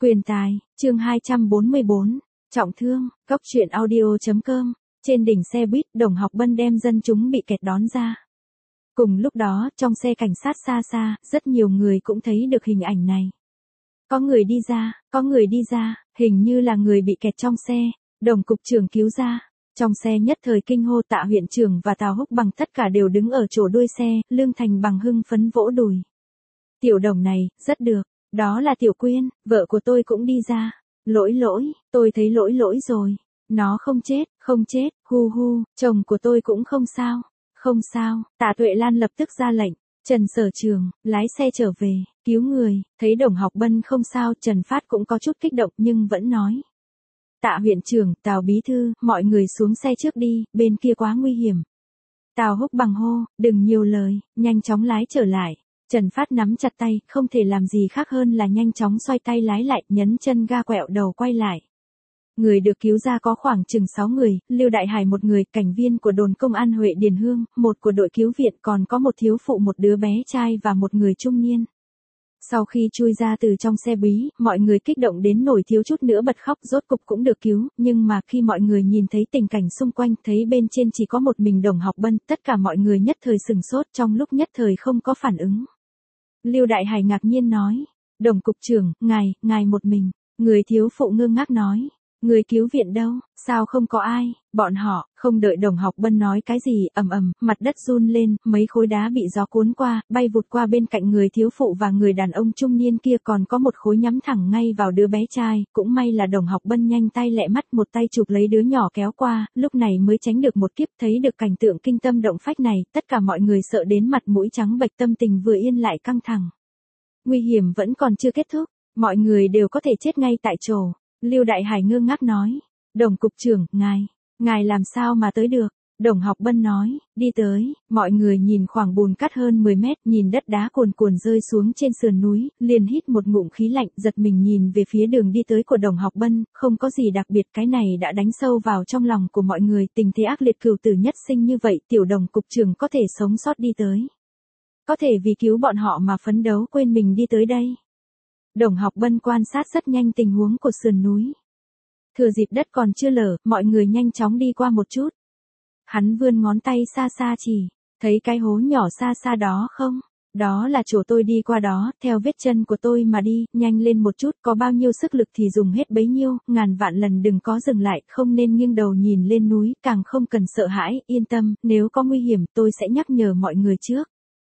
Quyền tài, chương 244, trọng thương, Cóc truyện audio.com, trên đỉnh xe buýt, Đồng Học Bân đem dân chúng bị kẹt đón ra. Cùng lúc đó, trong xe cảnh sát xa xa, rất nhiều người cũng thấy được hình ảnh này. Có người đi ra, hình như là người bị kẹt trong xe, Đồng cục trưởng cứu ra. Trong xe nhất thời kinh hô, Tạ huyện trưởng và Tào Húc Bằng tất cả đều đứng ở chỗ đuôi xe, Lương Thành Bằng hưng phấn vỗ đùi. Tiểu Đồng này, rất được, đó là Tiểu Quyên, vợ của tôi cũng đi ra. Lỗi, tôi thấy lỗi rồi. Nó không chết, hu, chồng của tôi cũng không sao. Tạ Tuệ Lan lập tức ra lệnh, Trần Sở Trường, lái xe trở về, cứu người. Thấy Đồng Học Bân không sao, Trần Phát cũng có chút kích động nhưng vẫn nói. Tạ huyện trưởng, Tào bí thư, mọi người xuống xe trước đi, bên kia quá nguy hiểm. Tào Húc Bằng hô, đừng nhiều lời, nhanh chóng lái trở lại. Trần Phát nắm chặt tay, không thể làm gì khác hơn là nhanh chóng xoay tay lái lại, nhấn chân ga quẹo đầu quay lại. Người được cứu ra có khoảng chừng 6 người, Lưu Đại Hải một người, cảnh viên của đồn công an Huệ Điền Hương, một của đội cứu viện, còn có một thiếu phụ, một đứa bé trai và một người trung niên. Sau khi chui ra từ trong xe bí, mọi người kích động đến nổi thiếu chút nữa bật khóc, rốt cục cũng được cứu, nhưng mà khi mọi người nhìn thấy tình cảnh xung quanh, thấy bên trên chỉ có một mình Đồng Học Bân, tất cả mọi người nhất thời sửng sốt, trong lúc nhất thời không có phản ứng. Lưu Đại Hải ngạc nhiên nói, Đồng cục trưởng, ngài một mình. Người thiếu phụ ngơ ngác nói, người cứu viện đâu, sao không có ai, bọn họ, không đợi Đồng Học Bân nói cái gì, ầm, mặt đất run lên, mấy khối đá bị gió cuốn qua, bay vụt qua bên cạnh người thiếu phụ và người đàn ông trung niên kia, còn có một khối nhắm thẳng ngay vào đứa bé trai, cũng may là Đồng Học Bân nhanh tay lẹ mắt, một tay chụp lấy đứa nhỏ kéo qua, lúc này mới tránh được một kiếp. Thấy được cảnh tượng kinh tâm động phách này, tất cả mọi người sợ đến mặt mũi trắng bệch, tâm tình vừa yên lại căng thẳng. Nguy hiểm vẫn còn chưa kết thúc, mọi người đều có thể chết ngay tại chỗ. Lưu Đại Hải ngơ ngác nói, Đồng cục trưởng, ngài làm sao mà tới được? Đồng Học Bân nói, đi tới. Mọi người nhìn khoảng bùn cát hơn 10 mét, nhìn đất đá cuồn rơi xuống trên sườn núi, liền hít một ngụm khí lạnh, giật mình nhìn về phía đường đi tới của Đồng Học Bân, không có gì đặc biệt, cái này đã đánh sâu vào trong lòng của mọi người, tình thế ác liệt cửu tử nhất sinh như vậy, tiểu Đồng cục trưởng có thể sống sót đi tới. Có thể vì cứu bọn họ mà phấn đấu quên mình đi tới đây. Đồng Học Bân quan sát rất nhanh tình huống của sườn núi. Thừa dịp đất còn chưa lở, mọi người nhanh chóng đi qua một chút. Hắn vươn ngón tay xa chỉ, thấy cái hố nhỏ xa đó không? Đó là chỗ tôi đi qua đó, theo vết chân của tôi mà đi, nhanh lên một chút, có bao nhiêu sức lực thì dùng hết bấy nhiêu, ngàn vạn lần đừng có dừng lại, không nên nghiêng đầu nhìn lên núi, càng không cần sợ hãi, yên tâm, nếu có nguy hiểm, tôi sẽ nhắc nhở mọi người trước.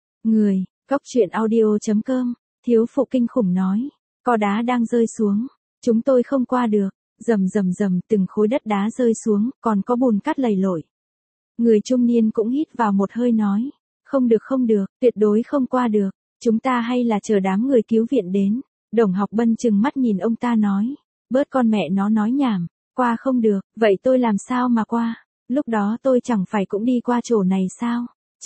Cóc truyện audio.com, thiếu phụ kinh khủng nói, có đá đang rơi xuống, chúng tôi không qua được, rầm, từng khối đất đá rơi xuống, còn có bùn cát lầy lội. Người trung niên cũng hít vào một hơi nói, không được, tuyệt đối không qua được, chúng ta hay là chờ đám người cứu viện đến. Đồng Học Bân trừng mắt nhìn ông ta nói, bớt con mẹ nó nói nhảm, qua không được, vậy tôi làm sao mà qua, lúc đó tôi chẳng phải cũng đi qua chỗ này sao,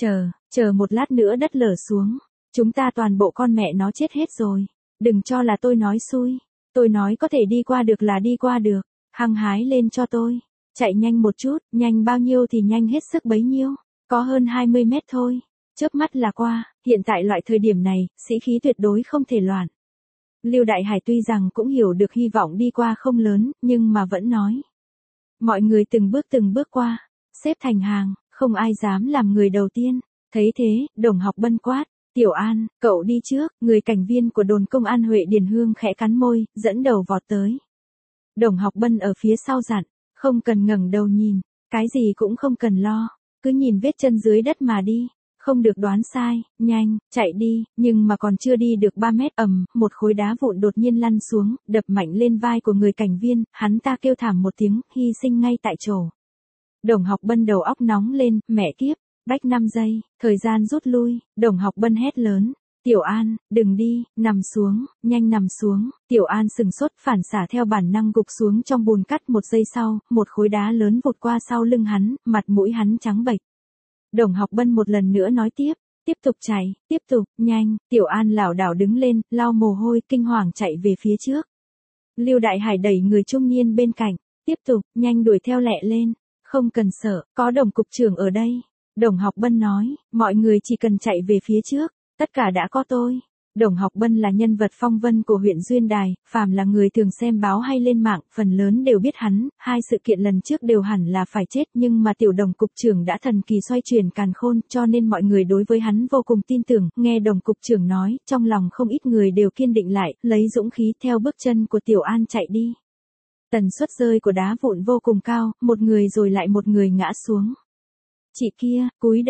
chờ một lát nữa đất lở xuống, chúng ta toàn bộ con mẹ nó chết hết rồi, đừng cho là tôi nói xui, tôi nói có thể đi qua được là đi qua được, hăng hái lên cho tôi, chạy nhanh một chút, nhanh bao nhiêu thì nhanh hết sức bấy nhiêu, có hơn 20 mét thôi, chớp mắt là qua, hiện tại loại thời điểm này, sĩ khí tuyệt đối không thể loạn. Lưu Đại Hải tuy rằng cũng hiểu được hy vọng đi qua không lớn, nhưng mà vẫn nói. Mọi người từng bước qua, xếp thành hàng, không ai dám làm người đầu tiên, thấy thế, Đồng Học Bân quát. Tiểu An, cậu đi trước, người cảnh viên của đồn công an Huệ Điền Hương khẽ cắn môi, dẫn đầu vọt tới. Đồng Học Bân ở phía sau dặn, không cần ngẩng đầu nhìn, cái gì cũng không cần lo, cứ nhìn vết chân dưới đất mà đi, không được đoán sai, nhanh, chạy đi, nhưng mà còn chưa đi được 3 mét một khối đá vụn đột nhiên lăn xuống, đập mạnh lên vai của người cảnh viên, hắn ta kêu thảm một tiếng, hy sinh ngay tại chỗ. Đồng Học Bân đầu óc nóng lên, mẹ kiếp. Bách 5 giây, thời gian rút lui, Đồng Học Bân hét lớn, Tiểu An, đừng đi, nằm xuống, nhanh nằm xuống, Tiểu An sừng sốt phản xả theo bản năng gục xuống trong bùn cát, một giây sau, một khối đá lớn vụt qua sau lưng hắn, mặt mũi hắn trắng bệch. Đồng Học Bân một lần nữa nói tiếp tục chạy, tiếp tục, nhanh, Tiểu An lảo đảo đứng lên, lau mồ hôi, kinh hoàng chạy về phía trước. Lưu Đại Hải đẩy người trung niên bên cạnh, tiếp tục, nhanh đuổi theo lẹ lên, không cần sợ, có Đồng cục trưởng ở đây. Đồng Học Bân nói, mọi người chỉ cần chạy về phía trước, tất cả đã có tôi. Đồng Học Bân là nhân vật phong vân của huyện Duyên Đài, phàm là người thường xem báo hay lên mạng, phần lớn đều biết hắn, hai sự kiện lần trước đều hẳn là phải chết nhưng mà tiểu Đồng cục trưởng đã thần kỳ xoay chuyển càn khôn cho nên mọi người đối với hắn vô cùng tin tưởng, nghe Đồng cục trưởng nói, trong lòng không ít người đều kiên định lại, lấy dũng khí theo bước chân của Tiểu An chạy đi. Tần suất rơi của đá vụn vô cùng cao, một người rồi lại một người ngã xuống. Chị kia,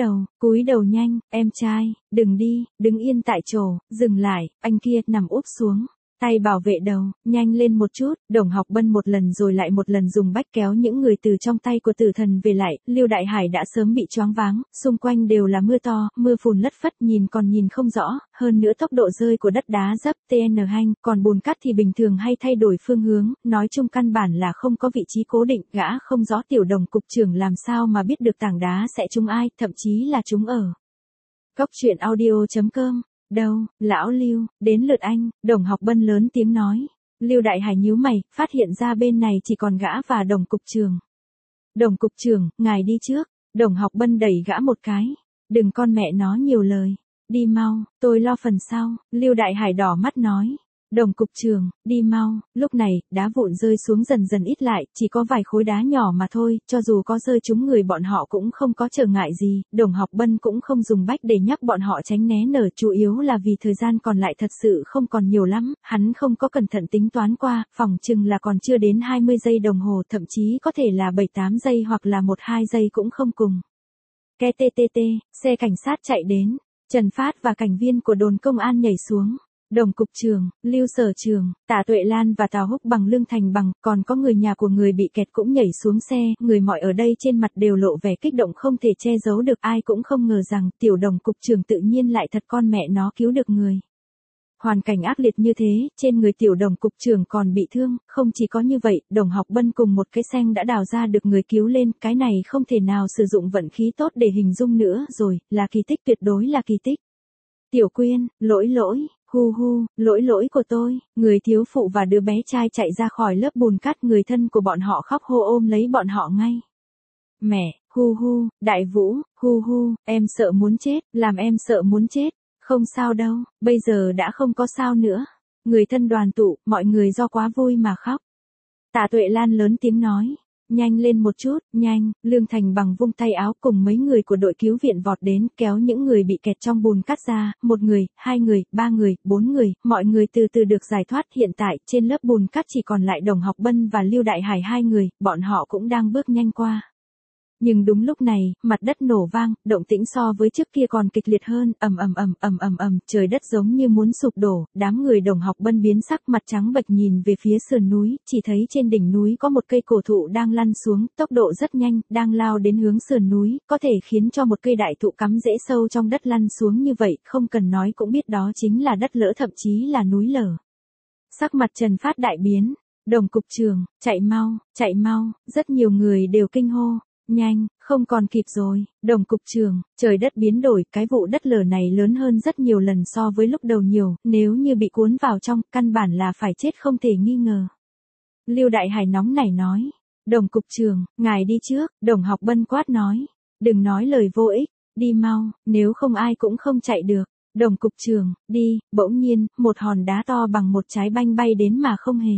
cúi đầu nhanh, em trai, đừng đi, đứng yên tại chỗ, dừng lại, anh kia, nằm úp xuống, tay bảo vệ đầu, nhanh lên một chút, Đồng Học Bân một lần rồi lại một lần dùng bách kéo những người từ trong tay của tử thần về lại, Lưu Đại Hải đã sớm bị choáng váng, xung quanh đều là mưa to, mưa phùn lất phất nhìn không rõ, hơn nữa tốc độ rơi của đất đá dấp TN hanh, còn bùn cát thì bình thường hay thay đổi phương hướng, nói chung căn bản là không có vị trí cố định, gã không rõ tiểu Đồng cục trưởng làm sao mà biết được tảng đá sẽ trúng ai, thậm chí là trúng ở. Cốc truyện audio.com. Đâu, lão Lưu, đến lượt anh, Đồng Học Bân lớn tiếng nói. Lưu Đại Hải nhíu mày, phát hiện ra bên này chỉ còn gã và Đồng cục trưởng. Đồng cục trưởng, ngài đi trước. Đồng Học Bân đẩy gã một cái. Đừng con mẹ nó nhiều lời. Đi mau, tôi lo phần sau. Lưu Đại Hải đỏ mắt nói. Đồng cục trưởng, đi mau. Lúc này, đá vụn rơi xuống dần dần ít lại, chỉ có vài khối đá nhỏ mà thôi, cho dù có rơi trúng người bọn họ cũng không có trở ngại gì, Đồng Học Bân cũng không dùng bách để nhắc bọn họ tránh né nở, chủ yếu là vì thời gian còn lại thật sự không còn nhiều lắm, hắn không có cẩn thận tính toán qua, phỏng chừng là còn chưa đến 20 giây đồng hồ, thậm chí có thể là 7-8 giây hoặc là 1-2 giây cũng không cùng. KTTT, xe cảnh sát chạy đến, Trần Phát và cảnh viên của đồn công an nhảy xuống. Đồng cục trưởng, Lưu Sở Trường, Tạ Tuệ Lan và Tào Húc Bằng Lương Thành Bằng, còn có người nhà của người bị kẹt cũng nhảy xuống xe, người mọi ở đây trên mặt đều lộ vẻ kích động không thể che giấu được, ai cũng không ngờ rằng tiểu Đồng cục trưởng tự nhiên lại thật con mẹ nó cứu được người. Hoàn cảnh ác liệt như thế, trên người tiểu Đồng cục trưởng còn bị thương, không chỉ có như vậy, Đồng Học Bân cùng một cái xeng đã đào ra được người cứu lên, cái này không thể nào sử dụng vận khí tốt để hình dung nữa rồi, là kỳ tích, tuyệt đối là kỳ tích. Tiểu Quyên, lỗi, lỗi của tôi, người thiếu phụ và đứa bé trai chạy ra khỏi lớp bùn cát, người thân của bọn họ khóc hô ôm lấy bọn họ ngay. Mẹ, Đại Vũ, em sợ muốn chết, làm em sợ muốn chết, không sao đâu, bây giờ đã không có sao nữa. Người thân đoàn tụ, mọi người do quá vui mà khóc. Tạ Tuệ Lan lớn tiếng nói. Nhanh lên một chút, nhanh, Lương Thành Bằng vung tay áo cùng mấy người của đội cứu viện vọt đến, kéo những người bị kẹt trong bùn cát ra, 1 người, 2 người, 3 người, 4 người, mọi người từ từ được giải thoát, hiện tại, trên lớp bùn cát chỉ còn lại Đồng Học Bân và Lưu Đại Hải 2 người, bọn họ cũng đang bước nhanh qua. Nhưng đúng lúc này, mặt đất nổ vang, động tĩnh so với trước kia còn kịch liệt hơn, ầm, trời đất giống như muốn sụp đổ, đám người Đồng Học Bân biến sắc, mặt trắng bệch nhìn về phía sườn núi, chỉ thấy trên đỉnh núi có một cây cổ thụ đang lăn xuống, tốc độ rất nhanh, đang lao đến hướng sườn núi, có thể khiến cho một cây đại thụ cắm rễ sâu trong đất lăn xuống như vậy, không cần nói cũng biết đó chính là đất lỡ, thậm chí là núi lở. Sắc mặt Trần Phát đại biến, Đồng cục trưởng, chạy mau, rất nhiều người đều kinh hô. Nhanh, không còn kịp rồi, Đồng cục trưởng, trời đất biến đổi, cái vụ đất lở này lớn hơn rất nhiều lần so với lúc đầu nhiều, nếu như bị cuốn vào trong, căn bản là phải chết không thể nghi ngờ. Lưu Đại Hải nóng nảy nói, Đồng cục trưởng, ngài đi trước, Đồng Học Bân quát nói, đừng nói lời vô ích, đi mau, nếu không ai cũng không chạy được. Đồng cục trưởng, đi, bỗng nhiên, một hòn đá to bằng một trái banh bay đến mà không hề.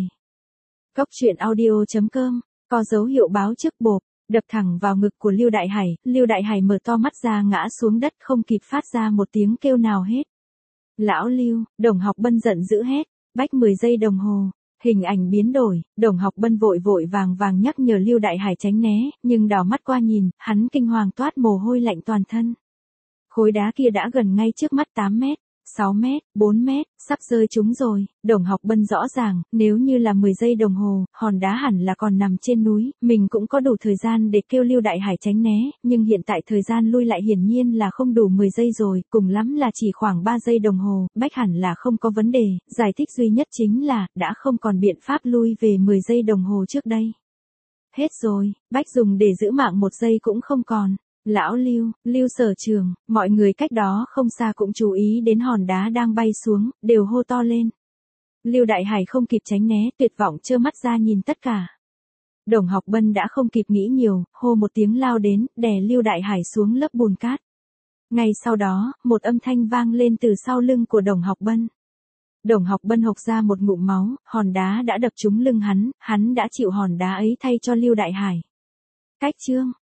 Cốc truyện audio.com, có dấu hiệu báo trước bộp. Đập thẳng vào ngực của Lưu Đại Hải mở to mắt ra ngã xuống đất không kịp phát ra một tiếng kêu nào hết. Lão Lưu, Đồng Học Bân giận dữ hét, bách 10 giây đồng hồ, hình ảnh biến đổi, Đồng Học Bân vội vàng nhắc nhở Lưu Đại Hải tránh né, nhưng đảo mắt qua nhìn, hắn kinh hoàng toát mồ hôi lạnh toàn thân. Khối đá kia đã gần ngay trước mắt 8 mét. 6 mét, 4 mét, sắp rơi chúng rồi, Đồng Học Bân rõ ràng, nếu như là 10 giây đồng hồ, hòn đá hẳn là còn nằm trên núi, mình cũng có đủ thời gian để kêu Lưu Đại Hải tránh né, nhưng hiện tại thời gian lui lại hiển nhiên là không đủ 10 giây rồi, cùng lắm là chỉ khoảng 3 giây đồng hồ, bách hẳn là không có vấn đề, giải thích duy nhất chính là, đã không còn biện pháp lui về 10 giây đồng hồ trước đây. Hết rồi, bách dùng để giữ mạng 1 giây cũng không còn. Lão Lưu Sở Trường, mọi người cách đó không xa cũng chú ý đến hòn đá đang bay xuống, đều hô to lên. Lưu Đại Hải không kịp tránh né, tuyệt vọng trơ mắt ra nhìn tất cả. Đồng Học Bân đã không kịp nghĩ nhiều, hô một tiếng lao đến, đè Lưu Đại Hải xuống lớp bùn cát. Ngay sau đó, một âm thanh vang lên từ sau lưng của Đồng Học Bân. Đồng Học Bân hộc ra một ngụm máu, hòn đá đã đập trúng lưng hắn đã chịu hòn đá ấy thay cho Lưu Đại Hải. Cách chương